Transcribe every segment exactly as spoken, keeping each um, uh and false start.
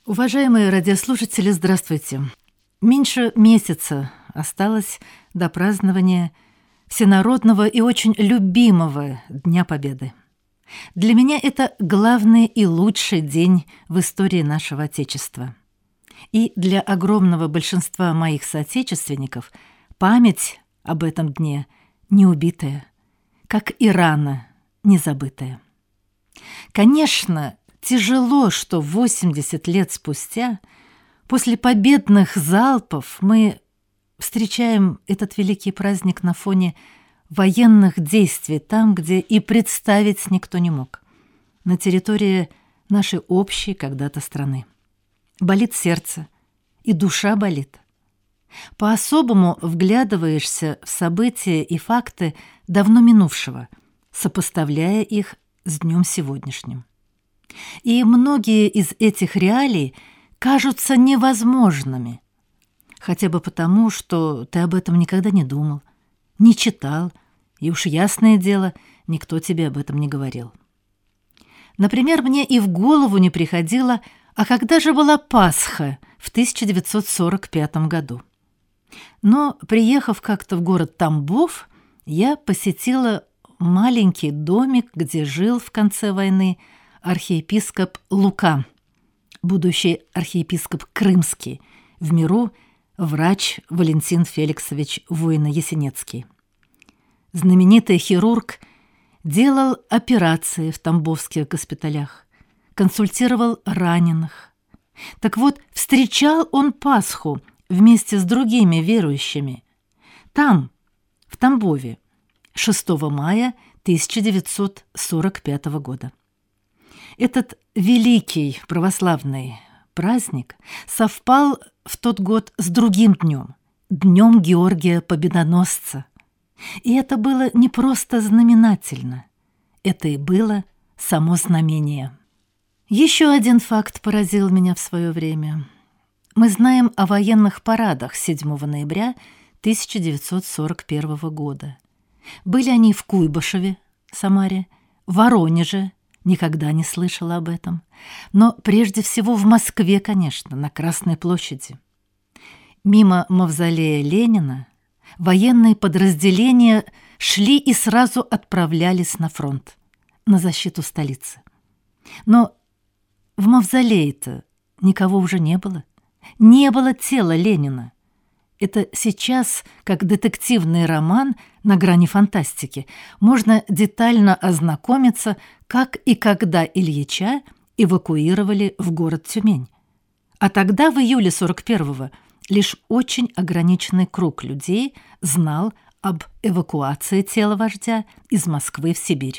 Уважаемые радиослушатели, здравствуйте. Меньше месяца осталось до празднования всенародного и очень любимого Дня Победы. Для меня это главный и лучший день в истории нашего Отечества. И для огромного большинства моих соотечественников память об этом дне неубитая, как и рана незабытая. Конечно, тяжело, что восемьдесят лет спустя, после победных залпов, мы встречаем этот великий праздник на фоне военных действий там, где и представить никто не мог, на территории нашей общей когда-то страны. Болит сердце, и душа болит. По-особому вглядываешься в события и факты давно минувшего, сопоставляя их с днем сегодняшним. И многие из этих реалий кажутся невозможными, хотя бы потому, что ты об этом никогда не думал, не читал, и уж ясное дело, никто тебе об этом не говорил. Например, мне и в голову не приходило, а когда же была Пасха в тысяча девятьсот сорок пятом году. Но, приехав как-то в город Тамбов, я посетила маленький домик, где жил в конце войны архиепископ Лука, будущий архиепископ Крымский, в миру врач Валентин Феликсович Воино-Ясенецкий. Знаменитый хирург делал операции в тамбовских госпиталях, консультировал раненых. Так вот, встречал он Пасху вместе с другими верующими там, в Тамбове, шестого мая тысяча девятьсот сорок пятого года. Этот великий православный праздник совпал в тот год с другим днем, днем Георгия Победоносца. И это было не просто знаменательно, это и было само знамение. Еще один факт поразил меня в свое время. Мы знаем о военных парадах седьмого ноября тысяча девятьсот сорок первого года. Были они в Куйбышеве, Самаре, в Воронеже, никогда не слышала об этом, но прежде всего в Москве, конечно, на Красной площади. Мимо мавзолея Ленина военные подразделения шли и сразу отправлялись на фронт, на защиту столицы. Но в мавзолее-то никого уже не было. Не было тела Ленина. Это сейчас, как детективный роман на грани фантастики, можно детально ознакомиться, как и когда Ильича эвакуировали в город Тюмень. А тогда, в июле сорок первого, лишь очень ограниченный круг людей знал об эвакуации тела вождя из Москвы в Сибирь.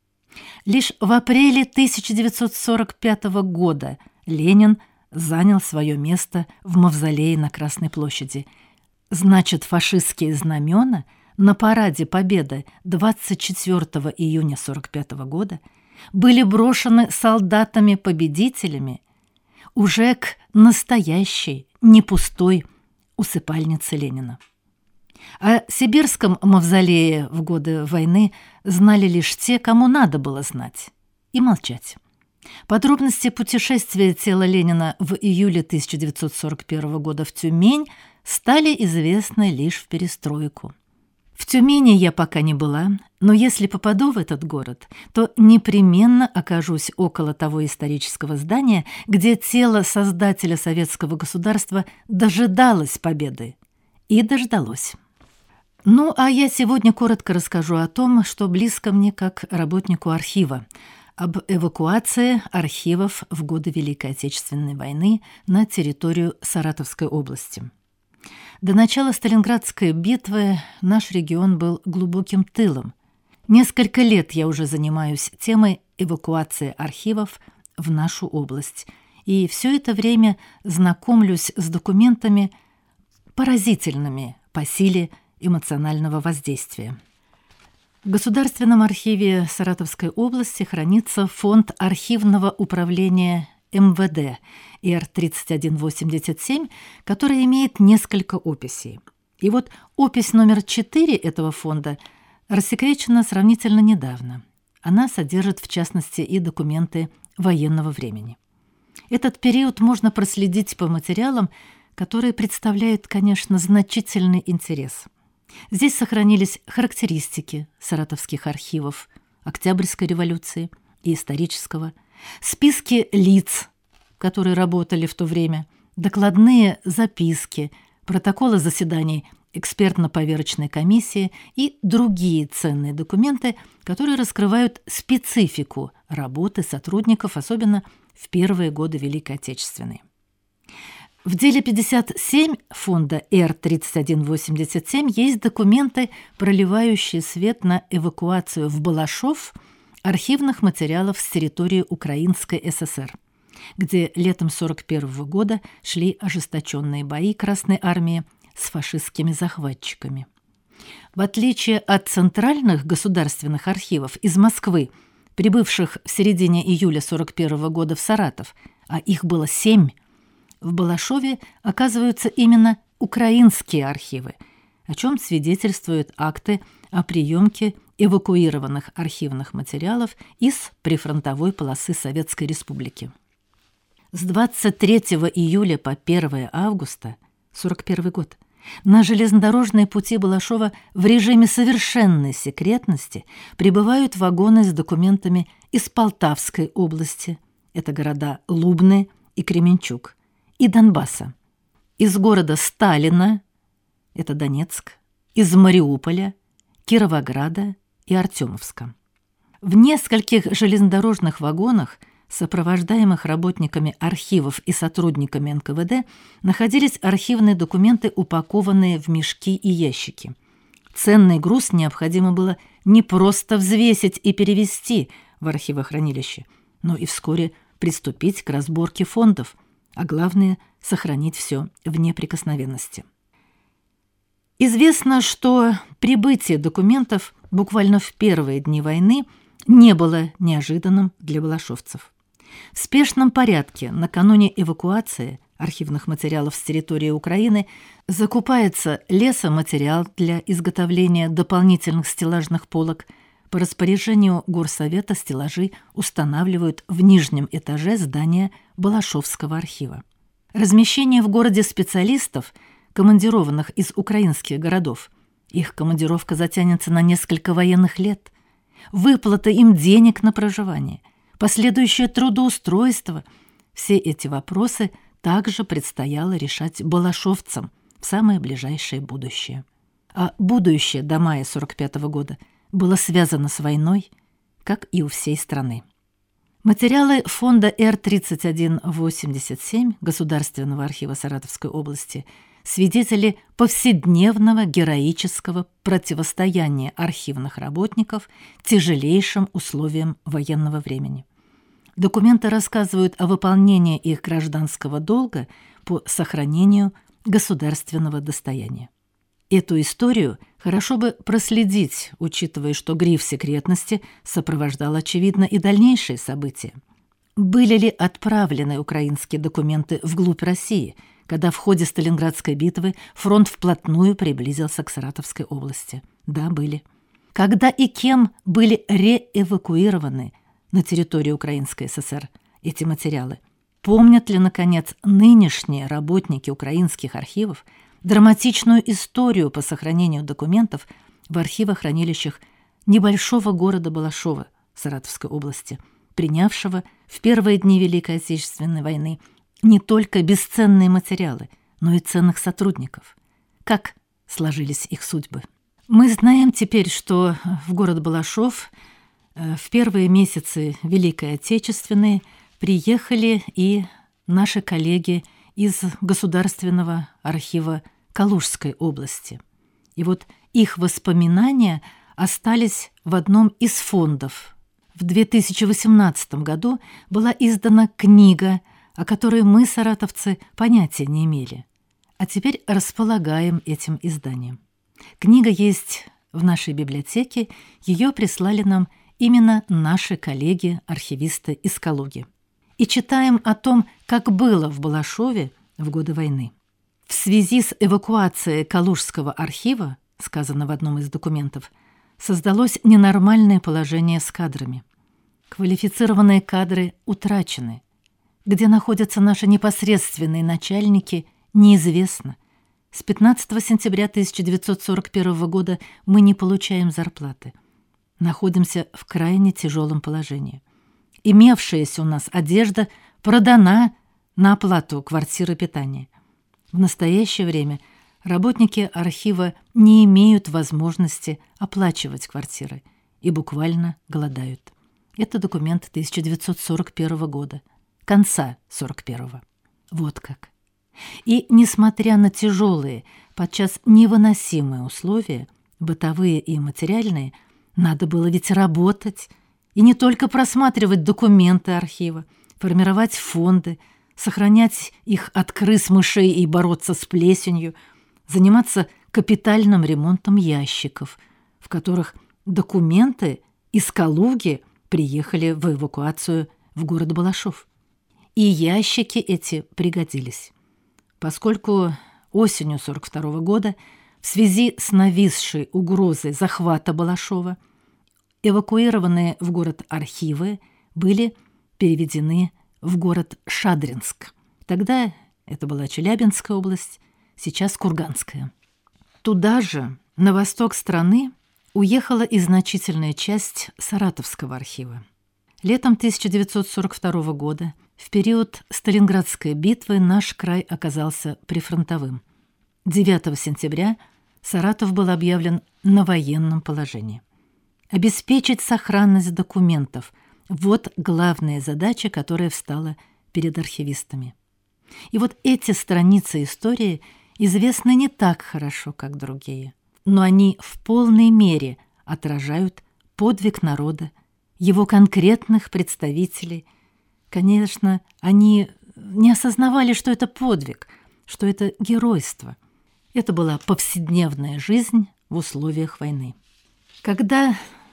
Лишь в апреле тысяча девятьсот сорок пятого года Ленин занял свое место в мавзолее на Красной площади. Значит, фашистские знамена на параде Победы двадцать четвёртого июня сорок пятого года были брошены солдатами-победителями уже к настоящей, не пустой усыпальнице Ленина. О сибирском мавзолее в годы войны знали лишь те, кому надо было знать, и молчать. Подробности путешествия тела Ленина в июле тысяча девятьсот сорок первого года в Тюмень стали известны лишь в перестройку. В Тюмени я пока не была, но если попаду в этот город, то непременно окажусь около того исторического здания, где тело создателя советского государства дожидалось победы. И дождалось. Ну, а я сегодня коротко расскажу о том, что близко мне как работнику архива, об эвакуации архивов в годы Великой Отечественной войны на территорию Саратовской области. До начала Сталинградской битвы наш регион был глубоким тылом. Несколько лет я уже занимаюсь темой эвакуации архивов в нашу область, и все это время знакомлюсь с документами, поразительными по силе эмоционального воздействия. В Государственном архиве Саратовской области хранится фонд архивного управления эм вэ дэ эр тридцать один восемьдесят семь, который имеет несколько описей. И вот опись номер четыре этого фонда рассекречена сравнительно недавно. Она содержит, в частности, и документы военного времени. Этот период можно проследить по материалам, которые представляют, конечно, значительный интерес. Здесь сохранились характеристики саратовских архивов Октябрьской революции и исторического, списки лиц, которые работали в то время, докладные записки, протоколы заседаний экспертно-поверочной комиссии и другие ценные документы, которые раскрывают специфику работы сотрудников, особенно в первые годы Великой Отечественной. В деле пятьдесят семь фонда Р тридцать один восемьдесят семь есть документы, проливающие свет на эвакуацию в Балашов архивных материалов с территории Украинской ССР, где летом сорок первого года шли ожесточенные бои Красной армии с фашистскими захватчиками. В отличие от центральных государственных архивов из Москвы, прибывших в середине июля сорок первого года в Саратов, а их было семь, в Балашове оказываются именно украинские архивы, о чем свидетельствуют акты о приемке эвакуированных архивных материалов из прифронтовой полосы Советской Республики. С двадцать третьего июля по первого августа сорок первый год на железнодорожные пути Балашова в режиме совершенной секретности прибывают вагоны с документами из Полтавской области, это города Лубны и Кременчуг, и Донбасса, из города Сталина, это Донецк, из Мариуполя, Кировограда и Артемовска. В нескольких железнодорожных вагонах, сопровождаемых работниками архивов и сотрудниками эн ка вэ дэ, находились архивные документы, упакованные в мешки и ящики. Ценный груз необходимо было не просто взвесить и перевезти в архивохранилище, но и вскоре приступить к разборке фондов, а главное – сохранить все в неприкосновенности. Известно, что прибытие документов буквально в первые дни войны не было неожиданным для балашовцев. В спешном порядке накануне эвакуации архивных материалов с территории Украины закупается лесоматериал для изготовления дополнительных стеллажных полок. По распоряжению горсовета стеллажи устанавливают в нижнем этаже здания Балашовского архива. Размещение в городе специалистов, командированных из украинских городов, их командировка затянется на несколько военных лет, выплата им денег на проживание, последующее трудоустройство – все эти вопросы также предстояло решать балашовцам в самое ближайшее будущее. А будущее до мая сорок пятого года было связано с войной, как и у всей страны. Материалы фонда Р тридцать один восемьдесят семь Государственного архива Саратовской области свидетели повседневного героического противостояния архивных работников тяжелейшим условиям военного времени. Документы рассказывают о выполнении их гражданского долга по сохранению государственного достояния. Эту историю хорошо бы проследить, учитывая, что гриф секретности сопровождал, очевидно, и дальнейшие события. Были ли отправлены украинские документы вглубь России, когда в ходе Сталинградской битвы фронт вплотную приблизился к Саратовской области? Да, были. Когда и кем были реэвакуированы на территорию Украинской ССР эти материалы? Помнят ли, наконец, нынешние работники украинских архивов драматичную историю по сохранению документов в архивохранилищах небольшого города Балашова Саратовской области, принявшего в первые дни Великой Отечественной войны не только бесценные материалы, но и ценных сотрудников? Как сложились их судьбы? Мы знаем теперь, что в город Балашов в первые месяцы Великой Отечественной приехали и наши коллеги из Государственного архива Калужской области. И вот их воспоминания остались в одном из фондов. В две тысячи восемнадцатом году была издана книга, о которой мы, саратовцы, понятия не имели, а теперь располагаем этим изданием. Книга есть в нашей библиотеке, ее прислали нам именно наши коллеги-архивисты из Калуги. И читаем о том, как было в Балашове в годы войны. В связи с эвакуацией Калужского архива, сказано в одном из документов, создалось ненормальное положение с кадрами. Квалифицированные кадры утрачены. где находятся наши непосредственные начальники, неизвестно. С пятнадцатого сентября тысяча девятьсот сорок первого года мы не получаем зарплаты. Находимся в крайне тяжелом положении. Имевшаяся у нас одежда продана на оплату квартиры питания. В настоящее время работники архива не имеют возможности оплачивать квартиры и буквально голодают. Это документ тысяча девятьсот сорок первого года, конца сорок первого. Вот как. И, несмотря на тяжелые, подчас невыносимые условия, бытовые и материальные, надо было ведь работать, и не только просматривать документы архива, формировать фонды, сохранять их от крыс, мышей и бороться с плесенью, заниматься капитальным ремонтом ящиков, в которых документы из Калуги приехали в эвакуацию в город Балашов. И ящики эти пригодились, поскольку осенью сорок второго года в связи с нависшей угрозой захвата Балашова эвакуированные в город архивы были переведены в город Шадринск. Тогда это была Челябинская область, сейчас Курганская. Туда же, на восток страны, уехала и значительная часть Саратовского архива. Летом тысяча девятьсот сорок второго года, в период Сталинградской битвы, наш край оказался прифронтовым. девятого сентября Саратов был объявлен на военном положении. Обеспечить сохранность документов – вот главная задача, которая встала перед архивистами. И вот эти страницы истории известны не так хорошо, как другие, но они в полной мере отражают подвиг народа, его конкретных представителей. Конечно, они не осознавали, что это подвиг, что это геройство. Это была повседневная жизнь в условиях войны. Когда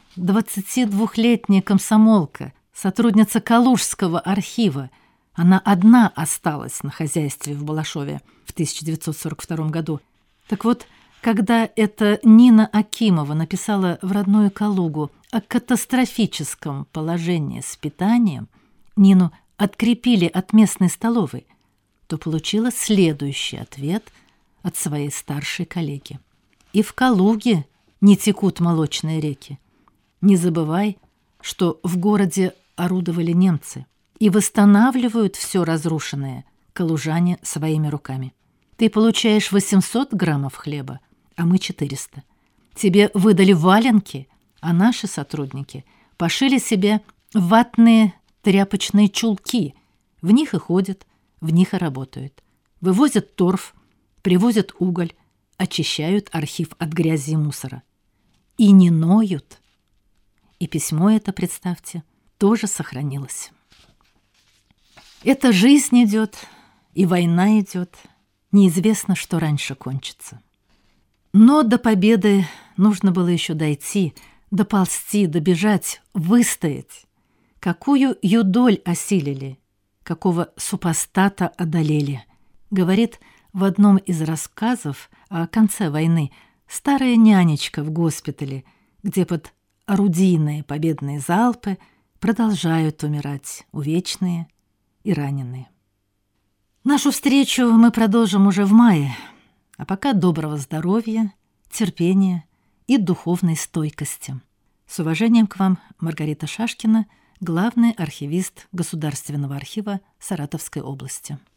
двадцатидвухлетняя комсомолка, сотрудница Калужского архива, она одна осталась на хозяйстве в Балашове в тысяча девятьсот сорок втором году. Так вот, когда эта Нина Акимова написала в родную Калугу о катастрофическом положении с питанием, Нину открепили от местной столовой, то получила следующий ответ от своей старшей коллеги. «И в Калуге не текут молочные реки. Не забывай, что в городе орудовали немцы и восстанавливают все разрушенное калужане своими руками. Ты получаешь восемьсот граммов хлеба, а мы четыреста. Тебе выдали валенки, а наши сотрудники пошили себе ватные тряпочные чулки. В них и ходят, в них и работают. Вывозят торф, привозят уголь, очищают архив от грязи и мусора. И не ноют». И письмо это, представьте, тоже сохранилось. Эта жизнь идет, и война идет. Неизвестно, что раньше кончится. Но до победы нужно было еще дойти, доползти, добежать, выстоять. Какую юдоль осилили, какого супостата одолели, говорит в одном из рассказов о конце войны старая нянечка в госпитале, где под орудийные победные залпы продолжают умирать увечные и раненые. Нашу встречу мы продолжим уже в мае, а пока доброго здоровья, терпения и духовной стойкости. С уважением к вам, Маргарита Шашкина, главный архивист Государственного архива Саратовской области.